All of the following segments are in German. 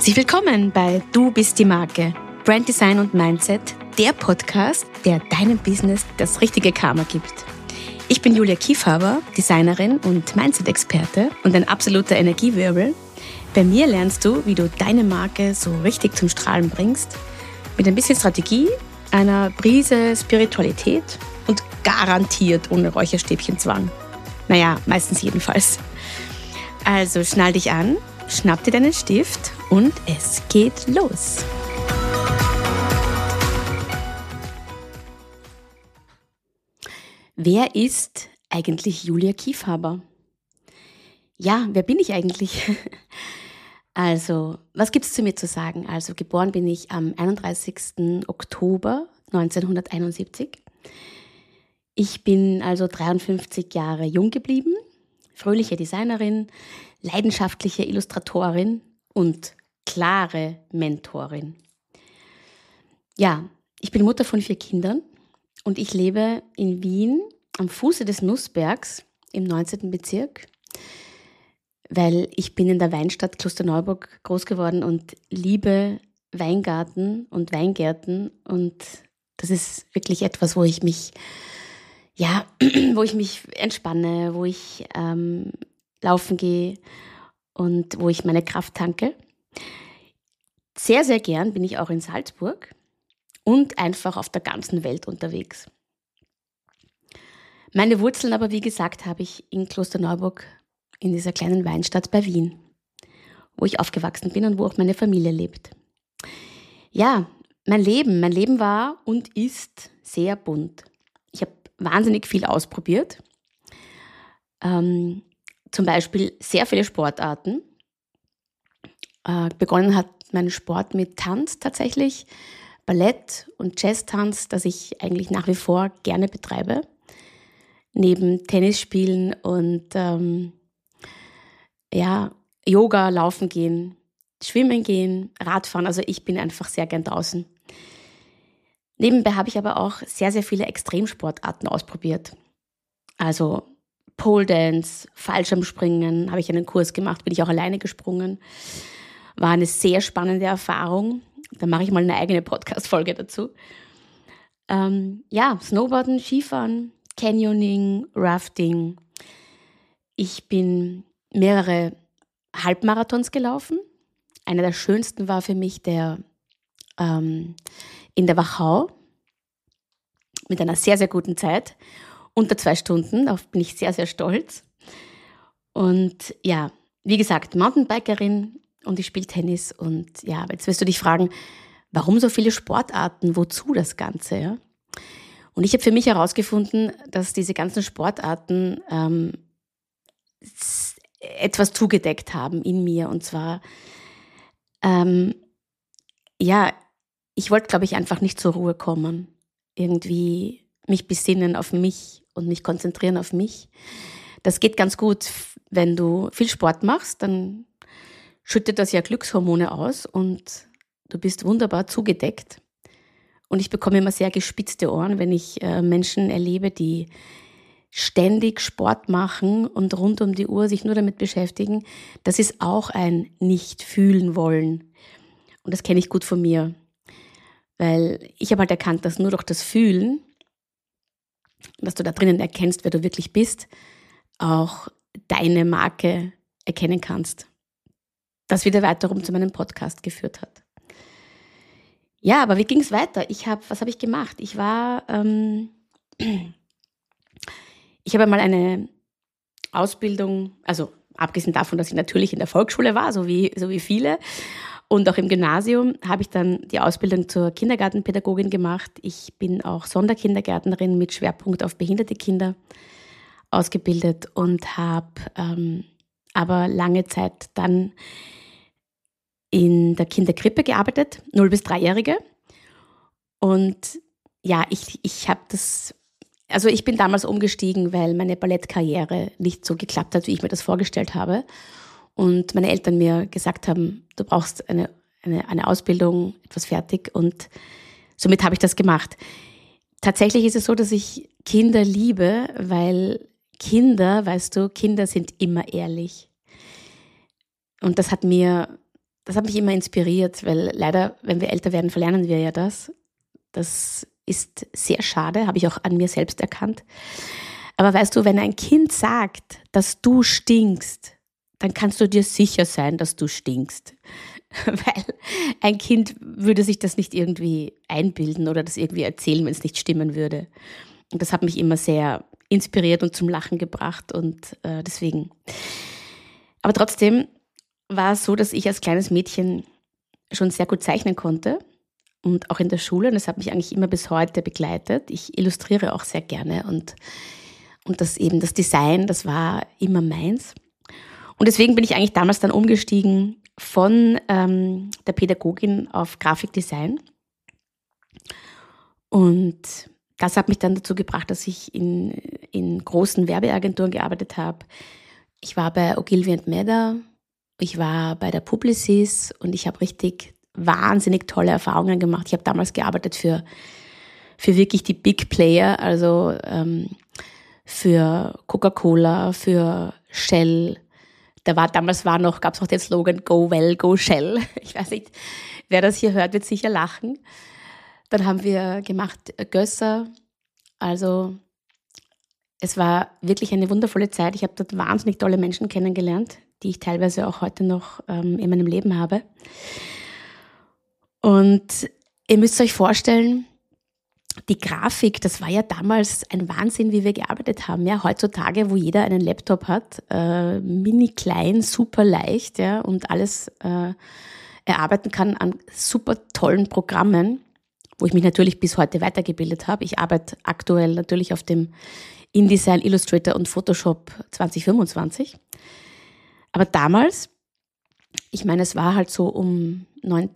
Herzlich willkommen bei Du bist die Marke, Brand Design und Mindset, der Podcast, der deinem Business das richtige Karma gibt. Ich bin Julia Kiefhaber, Designerin und Mindset-Experte und ein absoluter Energiewirbel. Bei mir lernst du, wie du deine Marke so richtig zum Strahlen bringst, mit ein bisschen Strategie, einer Prise Spiritualität und garantiert ohne Räucherstäbchenzwang. Naja, meistens jedenfalls. Also schnall dich an, schnapp dir deinen Stift und es geht los. Wer ist eigentlich Julia Kiefhaber? Ja, wer bin ich eigentlich? Also, was gibt es zu mir zu sagen? Also, geboren bin ich am 31. Oktober 1971. Ich bin also 53 Jahre jung geblieben, fröhliche Designerin, leidenschaftliche Illustratorin und klare Mentorin. Ja, ich bin Mutter von 4 Kindern und ich lebe in Wien am Fuße des Nussbergs im 19. Bezirk, weil ich bin in der Weinstadt Klosterneuburg groß geworden und liebe Weingarten und Weingärten und das ist wirklich etwas, wo ich mich entspanne, wo ich laufen gehe und wo ich meine Kraft tanke. Sehr, sehr gern bin ich auch in Salzburg und einfach auf der ganzen Welt unterwegs. Meine Wurzeln aber, wie gesagt, habe ich in Klosterneuburg in dieser kleinen Weinstadt bei Wien, wo ich aufgewachsen bin und wo auch meine Familie lebt. Ja, mein Leben war und ist sehr bunt. Ich habe wahnsinnig viel ausprobiert. Zum Beispiel sehr viele Sportarten. Begonnen hat mein Sport mit Tanz tatsächlich, Ballett und Jazztanz, das ich eigentlich nach wie vor gerne betreibe. Neben Tennisspielen und Yoga, Laufen gehen, Schwimmen gehen, Radfahren. Also ich bin einfach sehr gern draußen. Nebenbei habe ich aber auch sehr, sehr viele Extremsportarten ausprobiert. Also Pole Dance, Fallschirmspringen, habe ich einen Kurs gemacht, bin ich auch alleine gesprungen. War eine sehr spannende Erfahrung. Da mache ich mal eine eigene Podcast-Folge dazu. Snowboarden, Skifahren, Canyoning, Rafting. Ich bin mehrere Halbmarathons gelaufen. Einer der schönsten war für mich der in der Wachau mit einer sehr, sehr guten Zeit. Unter 2 Stunden, darauf bin ich sehr, sehr stolz. Und ja, wie gesagt, Mountainbikerin und ich spiele Tennis. Und ja, jetzt wirst du dich fragen, warum so viele Sportarten, wozu das Ganze? Ja? Und ich habe für mich herausgefunden, dass diese ganzen Sportarten etwas zugedeckt haben in mir. Und zwar, ich wollte, glaube ich, einfach nicht zur Ruhe kommen. Irgendwie mich besinnen auf mich und mich konzentrieren auf mich. Das geht ganz gut, wenn du viel Sport machst, dann schüttet das ja Glückshormone aus und du bist wunderbar zugedeckt. Und ich bekomme immer sehr gespitzte Ohren, wenn ich Menschen erlebe, die ständig Sport machen und rund um die Uhr sich nur damit beschäftigen. Das ist auch ein Nicht-Fühlen-Wollen. Und das kenne ich gut von mir. Weil ich habe halt erkannt, dass nur durch das Fühlen, dass du da drinnen erkennst, wer du wirklich bist, auch deine Marke erkennen kannst. Das wieder weiterum zu meinem Podcast geführt hat. Ja, aber wie ging es weiter? Was habe ich gemacht? Ich habe mal eine Ausbildung, also abgesehen davon, dass ich natürlich in der Volksschule war, so wie viele, und auch im Gymnasium habe ich dann die Ausbildung zur Kindergartenpädagogin gemacht. Ich bin auch Sonderkindergärtnerin mit Schwerpunkt auf behinderte Kinder ausgebildet und habe aber lange Zeit dann in der Kinderkrippe gearbeitet, 0- bis 3-Jährige. Und ja, ich bin damals umgestiegen, weil meine Ballettkarriere nicht so geklappt hat, wie ich mir das vorgestellt habe. Und meine Eltern mir gesagt haben, du brauchst eine Ausbildung, etwas fertig. Und somit habe ich das gemacht. Tatsächlich ist es so, dass ich Kinder liebe, weil Kinder sind immer ehrlich. Und das hat mir das hat mich immer inspiriert, weil leider, wenn wir älter werden, verlernen wir ja das. Das ist sehr schade, habe ich auch an mir selbst erkannt. Aber weißt du, wenn ein Kind sagt, dass du stinkst, dann kannst du dir sicher sein, dass du stinkst. Weil ein Kind würde sich das nicht irgendwie einbilden oder das irgendwie erzählen, wenn es nicht stimmen würde. Und das hat mich immer sehr inspiriert und zum Lachen gebracht und deswegen. Aber trotzdem war es so, dass ich als kleines Mädchen schon sehr gut zeichnen konnte und auch in der Schule. Und das hat mich eigentlich immer bis heute begleitet. Ich illustriere auch sehr gerne und das eben das Design, das war immer meins. Und deswegen bin ich eigentlich damals dann umgestiegen von der Pädagogin auf Grafikdesign. Und das hat mich dann dazu gebracht, dass ich in großen Werbeagenturen gearbeitet habe. Ich war bei Ogilvy Mather, ich war bei der Publicis und ich habe richtig wahnsinnig tolle Erfahrungen gemacht. Ich habe damals gearbeitet für wirklich die Big Player, also für Coca-Cola, für Shell. Damals gab es noch den Slogan Go Well, Go Shell. Ich weiß nicht, wer das hier hört, wird sicher lachen. Dann haben wir gemacht Gösser. Also es war wirklich eine wundervolle Zeit. Ich habe dort wahnsinnig tolle Menschen kennengelernt, die ich teilweise auch heute noch in meinem Leben habe. Und ihr müsst euch vorstellen, die Grafik, das war ja damals ein Wahnsinn, wie wir gearbeitet haben. Ja, heutzutage, wo jeder einen Laptop hat, mini klein, super leicht, ja, und alles erarbeiten kann an super tollen Programmen, wo ich mich natürlich bis heute weitergebildet habe. Ich arbeite aktuell natürlich auf dem InDesign, Illustrator und Photoshop 2025. Aber damals, ich meine, es war halt so um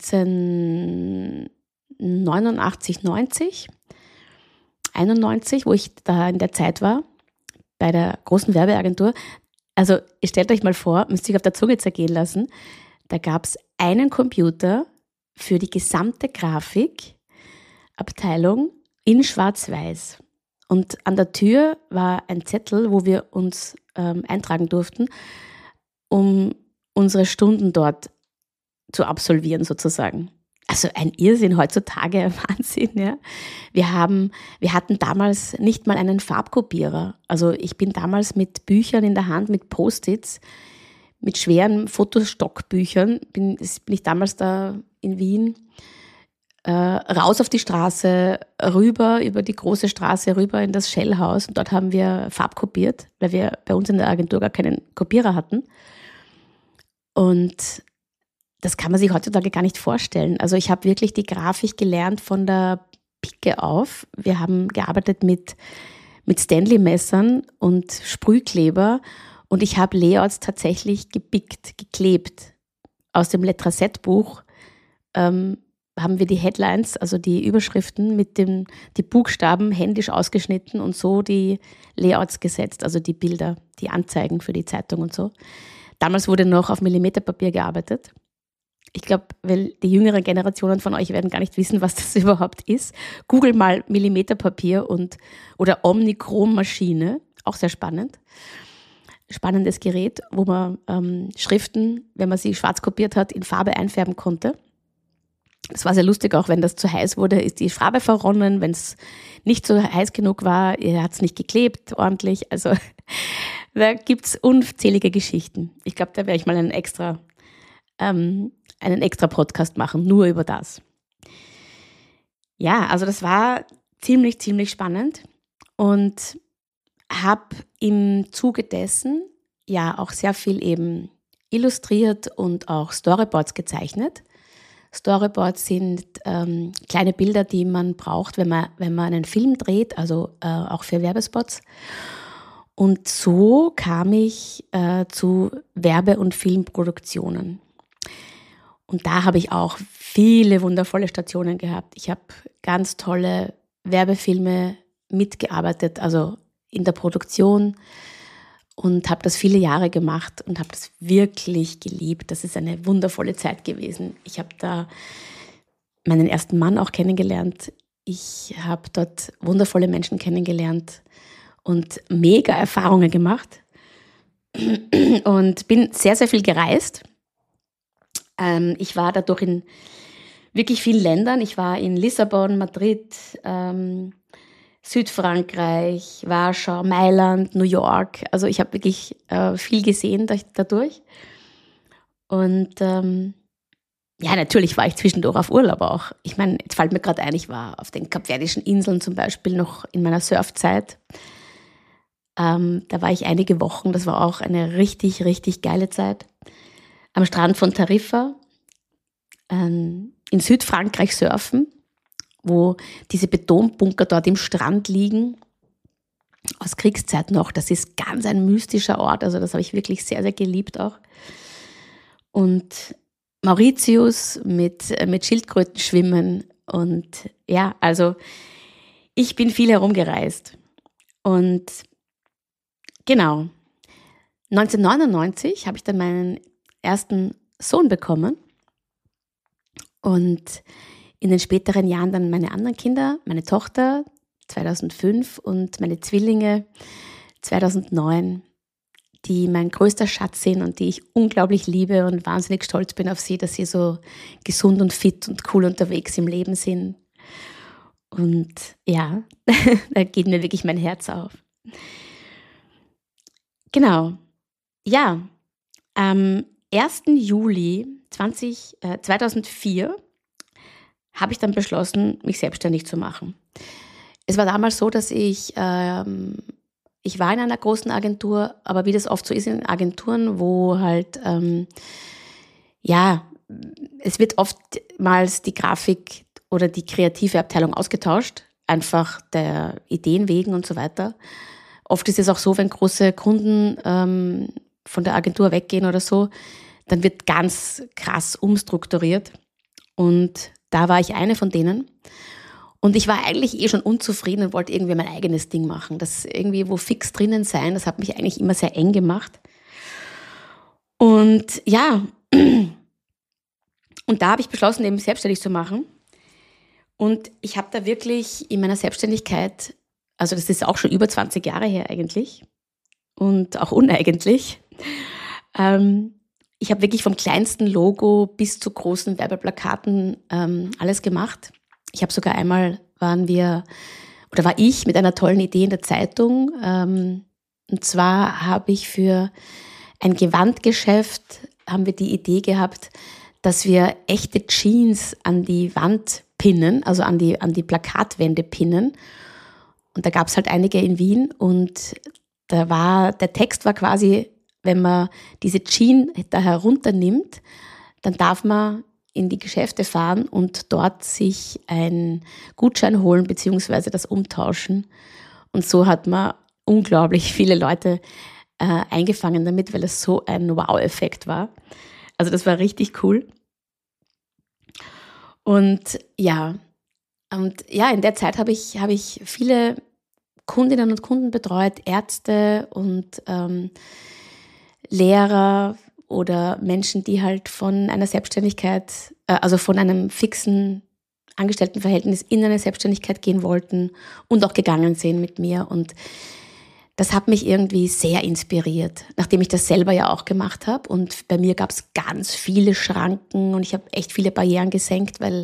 1989, 90, 91, wo ich da in der Zeit war, bei der großen Werbeagentur. Also ihr stellt euch mal vor, müsst ihr euch auf der Zunge zergehen lassen, da gab es einen Computer für die gesamte Grafikabteilung in Schwarz-Weiß. Und an der Tür war ein Zettel, wo wir uns eintragen durften, um unsere Stunden dort zu absolvieren sozusagen. Also ein Irrsinn heutzutage, Wahnsinn, ja. Wir hatten damals nicht mal einen Farbkopierer. Also ich bin damals mit Büchern in der Hand, mit Post-its, mit schweren Fotostockbüchern, bin ich damals da in Wien, raus auf die Straße, rüber über die große Straße, rüber in das Shell-Haus. Und dort haben wir farbkopiert, weil wir bei uns in der Agentur gar keinen Kopierer hatten. Und das kann man sich heutzutage gar nicht vorstellen. Also ich habe wirklich die Grafik gelernt von der Pike auf. Wir haben gearbeitet mit Stanley-Messern und Sprühkleber und ich habe Layouts tatsächlich gepickt, geklebt. Aus dem Letraset-Buch haben wir die Headlines, also die Überschriften mit die Buchstaben händisch ausgeschnitten und so die Layouts gesetzt, also die Bilder, die Anzeigen für die Zeitung und so. Damals wurde noch auf Millimeterpapier gearbeitet. Ich glaube, weil die jüngeren Generationen von euch werden gar nicht wissen, was das überhaupt ist. Google mal Millimeterpapier oder Omnichrom-Maschine, auch sehr spannend. Spannendes Gerät, wo man Schriften, wenn man sie schwarz kopiert hat, in Farbe einfärben konnte. Das war sehr lustig, auch wenn das zu heiß wurde, ist die Farbe verronnen. Wenn es nicht so heiß genug war, hat es nicht geklebt ordentlich. Also da gibt es unzählige Geschichten. Ich glaube, da werde ich mal einen extra Podcast machen, nur über das. Ja, also das war ziemlich, ziemlich spannend und habe im Zuge dessen ja auch sehr viel eben illustriert und auch Storyboards gezeichnet. Storyboards sind kleine Bilder, die man braucht, wenn man einen Film dreht, also auch für Werbespots. Und so kam ich zu Werbe- und Filmproduktionen. Und da habe ich auch viele wundervolle Stationen gehabt. Ich habe ganz tolle Werbefilme mitgearbeitet, also in der Produktion und habe das viele Jahre gemacht und habe das wirklich geliebt. Das ist eine wundervolle Zeit gewesen. Ich habe da meinen ersten Mann auch kennengelernt. Ich habe dort wundervolle Menschen kennengelernt und mega Erfahrungen gemacht und bin sehr, sehr viel gereist. Ich war dadurch in wirklich vielen Ländern. Ich war in Lissabon, Madrid, Südfrankreich, Warschau, Mailand, New York. Also ich habe wirklich viel gesehen dadurch. Und ja, natürlich war ich zwischendurch auf Urlaub auch. Ich meine, jetzt fällt mir gerade ein, ich war auf den Kapverdischen Inseln zum Beispiel noch in meiner Surfzeit. Da war ich einige Wochen, das war auch eine richtig, richtig geile Zeit. Am Strand von Tarifa, in Südfrankreich surfen, wo diese Betonbunker dort im Strand liegen, aus Kriegszeit noch. Das ist ganz ein mystischer Ort, also das habe ich wirklich sehr, sehr geliebt auch. Und Mauritius mit Schildkröten schwimmen und ja, also ich bin viel herumgereist. Und genau, 1999 habe ich dann meinen ersten Sohn bekommen und in den späteren Jahren dann meine anderen Kinder, meine Tochter 2005 und meine Zwillinge 2009, die mein größter Schatz sind und die ich unglaublich liebe und wahnsinnig stolz bin auf sie, dass sie so gesund und fit und cool unterwegs im Leben sind. Und ja, da geht mir wirklich mein Herz auf. Genau. Ja, am 1. Juli 2004 habe ich dann beschlossen, mich selbstständig zu machen. Es war damals so, dass ich war in einer großen Agentur, aber wie das oft so ist in Agenturen, wo halt, ja, es wird oftmals die Grafik oder die kreative Abteilung ausgetauscht, einfach der Ideen wegen und so weiter. Oft ist es auch so, wenn große Kunden von der Agentur weggehen oder so, dann wird ganz krass umstrukturiert. Und da war ich eine von denen. Und ich war eigentlich schon unzufrieden und wollte irgendwie mein eigenes Ding machen. Das irgendwie wo fix drinnen sein, das hat mich eigentlich immer sehr eng gemacht. Und ja, und da habe ich beschlossen, eben selbstständig zu machen. Und ich habe da wirklich in meiner Selbstständigkeit, also das ist auch schon über 20 Jahre her eigentlich und auch uneigentlich, ich habe wirklich vom kleinsten Logo bis zu großen Werbeplakaten alles gemacht. Ich habe sogar einmal war ich mit einer tollen Idee in der Zeitung. Und zwar habe ich für ein Gewandgeschäft haben wir die Idee gehabt, dass wir echte Jeans an die Wand pinnen, also an die Plakatwände pinnen. Und da gab es halt einige in Wien und der Text war quasi, wenn man diese Jeans da herunternimmt, dann darf man in die Geschäfte fahren und dort sich einen Gutschein holen bzw. das umtauschen. Und so hat man unglaublich viele Leute eingefangen damit, weil es so ein Wow-Effekt war. Also das war richtig cool. Und ja, in der Zeit habe ich viele Kundinnen und Kunden betreut, Ärzte und Lehrer oder Menschen, die halt von einer Selbstständigkeit, also von einem fixen Angestelltenverhältnis in eine Selbstständigkeit gehen wollten und auch gegangen sind mit mir. Und das hat mich irgendwie sehr inspiriert, nachdem ich das selber ja auch gemacht habe. Und bei mir gab es ganz viele Schranken und ich habe echt viele Barrieren gesenkt, weil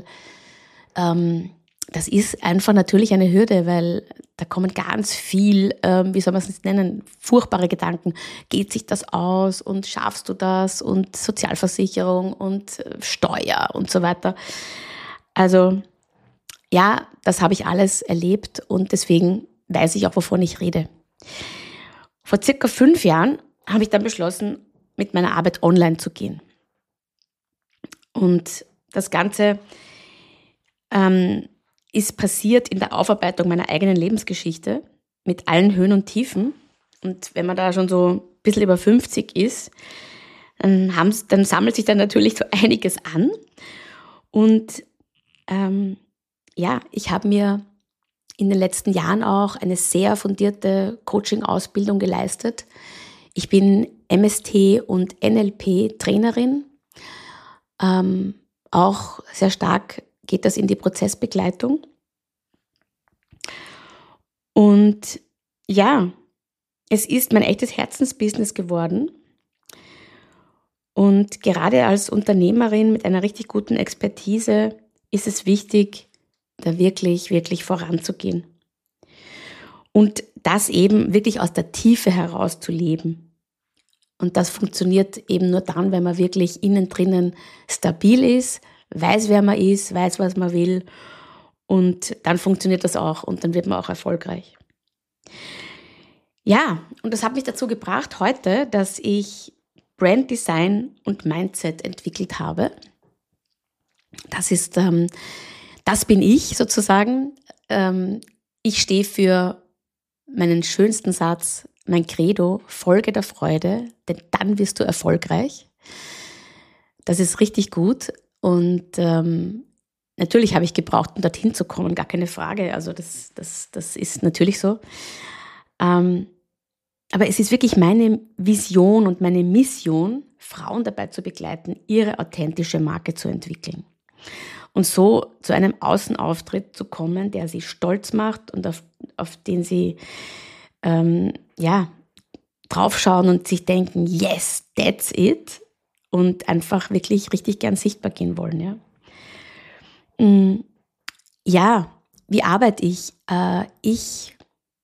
das ist einfach natürlich eine Hürde, weil da kommen ganz viel, wie soll man es nennen, furchtbare Gedanken. Geht sich das aus und schaffst du das und Sozialversicherung und Steuer und so weiter. Also ja, das habe ich alles erlebt und deswegen weiß ich auch, wovon ich rede. Vor circa 5 Jahren habe ich dann beschlossen, mit meiner Arbeit online zu gehen. Und das Ganze ist passiert in der Aufarbeitung meiner eigenen Lebensgeschichte mit allen Höhen und Tiefen. Und wenn man da schon so ein bisschen über 50 ist, dann sammelt sich dann natürlich so einiges an. Und ich habe mir in den letzten Jahren auch eine sehr fundierte Coaching-Ausbildung geleistet. Ich bin MST und NLP-Trainerin. Auch sehr stark geht das in die Prozessbegleitung. Und ja, es ist mein echtes Herzensbusiness geworden. Und gerade als Unternehmerin mit einer richtig guten Expertise ist es wichtig, da wirklich, wirklich voranzugehen. Und das eben wirklich aus der Tiefe heraus zu leben. Und das funktioniert eben nur dann, wenn man wirklich innen drinnen stabil ist, weiß, wer man ist, weiß, was man will. Und dann funktioniert das auch und dann wird man auch erfolgreich. Ja, und das hat mich dazu gebracht heute, dass ich Brand Design und Mindset entwickelt habe. Das bin ich sozusagen. Ich stehe für meinen schönsten Satz, mein Credo: Folge der Freude, denn dann wirst du erfolgreich. Das ist richtig gut und natürlich habe ich gebraucht, um dorthin zu kommen, gar keine Frage. Also das ist natürlich so. Aber es ist wirklich meine Vision und meine Mission, Frauen dabei zu begleiten, ihre authentische Marke zu entwickeln. Und so zu einem Außenauftritt zu kommen, der sie stolz macht und auf den sie draufschauen und sich denken, yes, that's it. Und einfach wirklich richtig gern sichtbar gehen wollen. Ja, wie arbeite ich? Ich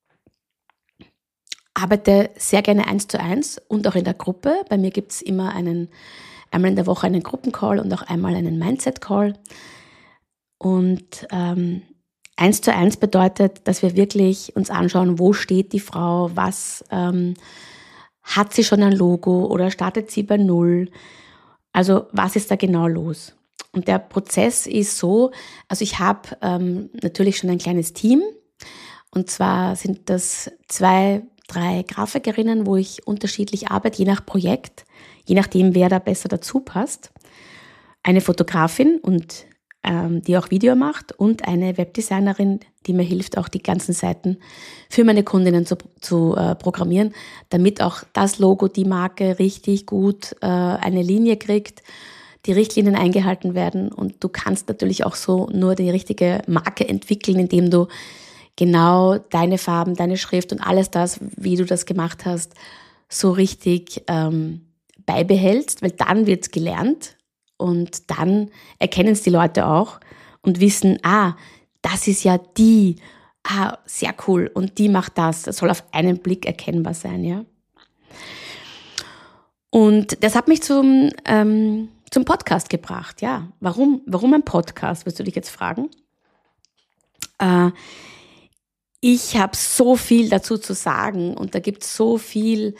arbeite sehr gerne 1:1 und auch in der Gruppe. Bei mir gibt es immer einmal in der Woche einen Gruppencall und auch einmal einen Mindset-Call. Und 1:1 bedeutet, dass wir wirklich uns anschauen, wo steht die Frau, was hat sie schon ein Logo oder startet sie bei Null? Also was ist da genau los? Und der Prozess ist so, also ich habe natürlich schon ein kleines Team und zwar sind das 2, 3 Grafikerinnen, wo ich unterschiedlich arbeite, je nach Projekt, je nachdem, wer da besser dazu passt. Eine Fotografin und die auch Video macht und eine Webdesignerin, die mir hilft, auch die ganzen Seiten für meine Kundinnen zu programmieren, damit auch das Logo, die Marke richtig gut eine Linie kriegt, die Richtlinien eingehalten werden und du kannst natürlich auch so nur die richtige Marke entwickeln, indem du genau deine Farben, deine Schrift und alles das, wie du das gemacht hast, so richtig beibehältst, weil dann wird es gelernt. Und dann erkennen es die Leute auch und wissen, das ist ja die, sehr cool und die macht das. Das soll auf einen Blick erkennbar sein, ja. Und das hat mich zum Podcast gebracht, ja. Warum ein Podcast, wirst du dich jetzt fragen? Ich habe so viel dazu zu sagen und da gibt es so viel,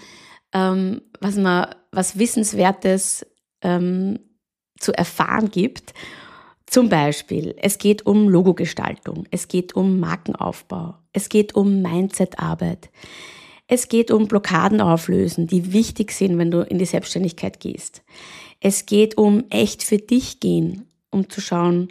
was Wissenswertes zu erfahren gibt. Zum Beispiel, es geht um Logogestaltung, es geht um Markenaufbau, es geht um Mindsetarbeit, es geht um Blockaden auflösen, die wichtig sind, wenn du in die Selbstständigkeit gehst. Es geht um echt für dich gehen, um zu schauen,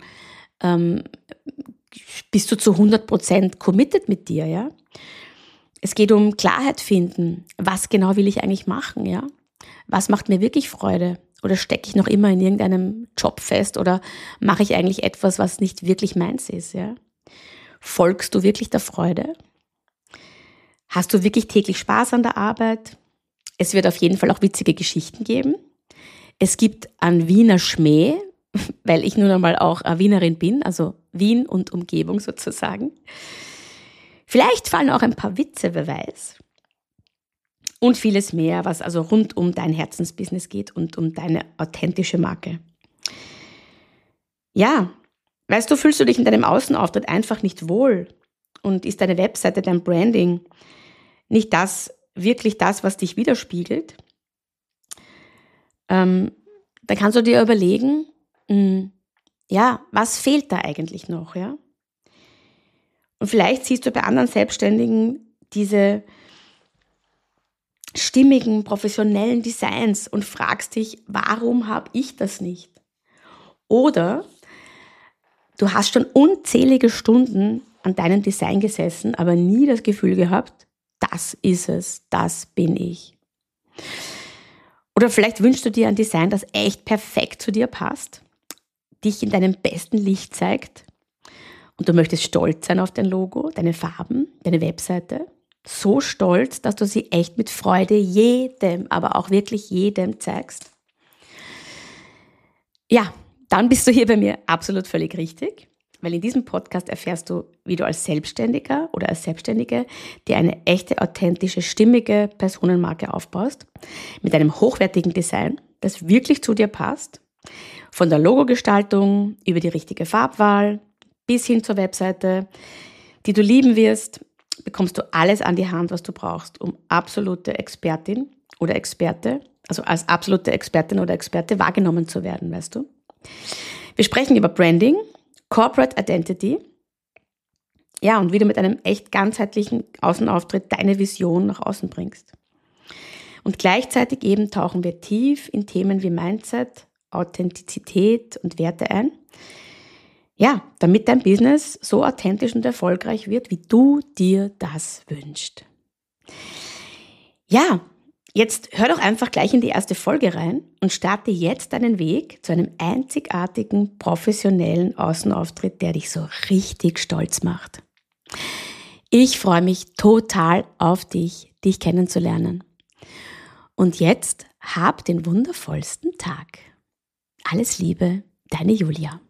bist du zu 100% committed mit dir, ja? Es geht um Klarheit finden, was genau will ich eigentlich machen, ja? Was macht mir wirklich Freude? Oder stecke ich noch immer in irgendeinem Job fest oder mache ich eigentlich etwas, was nicht wirklich meins ist? Ja? Folgst du wirklich der Freude? Hast du wirklich täglich Spaß an der Arbeit? Es wird auf jeden Fall auch witzige Geschichten geben. Es gibt einen Wiener Schmäh, weil ich nun einmal auch eine Wienerin bin, also Wien und Umgebung sozusagen. Vielleicht fallen auch ein paar Witze, wer weiß. Und vieles mehr, was also rund um dein Herzensbusiness geht und um deine authentische Marke. Ja, weißt du, fühlst du dich in deinem Außenauftritt einfach nicht wohl und ist deine Webseite, dein Branding nicht wirklich das, was dich widerspiegelt? Dann kannst du dir überlegen, was fehlt da eigentlich noch? Ja? Und vielleicht siehst du bei anderen Selbstständigen diese stimmigen, professionellen Designs und fragst dich, warum habe ich das nicht? Oder du hast schon unzählige Stunden an deinem Design gesessen, aber nie das Gefühl gehabt, das ist es, das bin ich. Oder vielleicht wünschst du dir ein Design, das echt perfekt zu dir passt, dich in deinem besten Licht zeigt und du möchtest stolz sein auf dein Logo, deine Farben, deine Webseite. So stolz, dass du sie echt mit Freude jedem, aber auch wirklich jedem zeigst. Ja, dann bist du hier bei mir absolut völlig richtig, weil in diesem Podcast erfährst du, wie du als Selbstständiger oder als Selbstständige dir eine echte, authentische, stimmige Personenmarke aufbaust, mit einem hochwertigen Design, das wirklich zu dir passt, von der Logogestaltung über die richtige Farbwahl bis hin zur Webseite, die du lieben wirst, bekommst du alles an die Hand, was du brauchst, um absolute Expertin oder Experte, also als absolute Expertin oder Experte wahrgenommen zu werden, weißt du? Wir sprechen über Branding, Corporate Identity, ja, und wie du mit einem echt ganzheitlichen Außenauftritt deine Vision nach außen bringst. Und gleichzeitig eben tauchen wir tief in Themen wie Mindset, Authentizität und Werte ein. Ja, damit dein Business so authentisch und erfolgreich wird, wie du dir das wünschst. Ja, jetzt hör doch einfach gleich in die erste Folge rein und starte jetzt deinen Weg zu einem einzigartigen, professionellen Außenauftritt, der dich so richtig stolz macht. Ich freue mich total auf dich kennenzulernen. Und jetzt hab den wundervollsten Tag. Alles Liebe, deine Julia.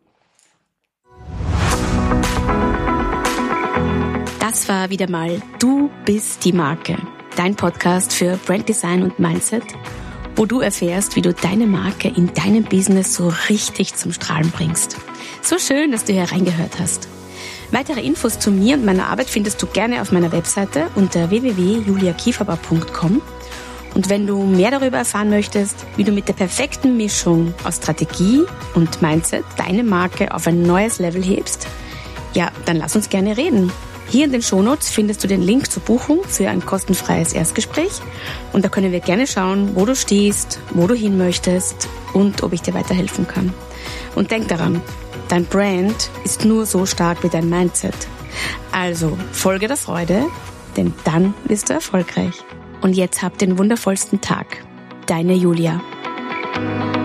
Das war wieder mal Du bist die Marke, dein Podcast für Branddesign und Mindset, wo du erfährst, wie du deine Marke in deinem Business so richtig zum Strahlen bringst. So schön, dass du hier reingehört hast. Weitere Infos zu mir und meiner Arbeit findest du gerne auf meiner Webseite unter www.juliakieferbauer.com. Und wenn du mehr darüber erfahren möchtest, wie du mit der perfekten Mischung aus Strategie und Mindset deine Marke auf ein neues Level hebst, ja, dann lass uns gerne reden. Hier in den Shownotes findest du den Link zur Buchung für ein kostenfreies Erstgespräch und da können wir gerne schauen, wo du stehst, wo du hin möchtest und ob ich dir weiterhelfen kann. Und denk daran, dein Brand ist nur so stark wie dein Mindset. Also folge der Freude, denn dann wirst du erfolgreich. Und jetzt hab den wundervollsten Tag. Deine Julia.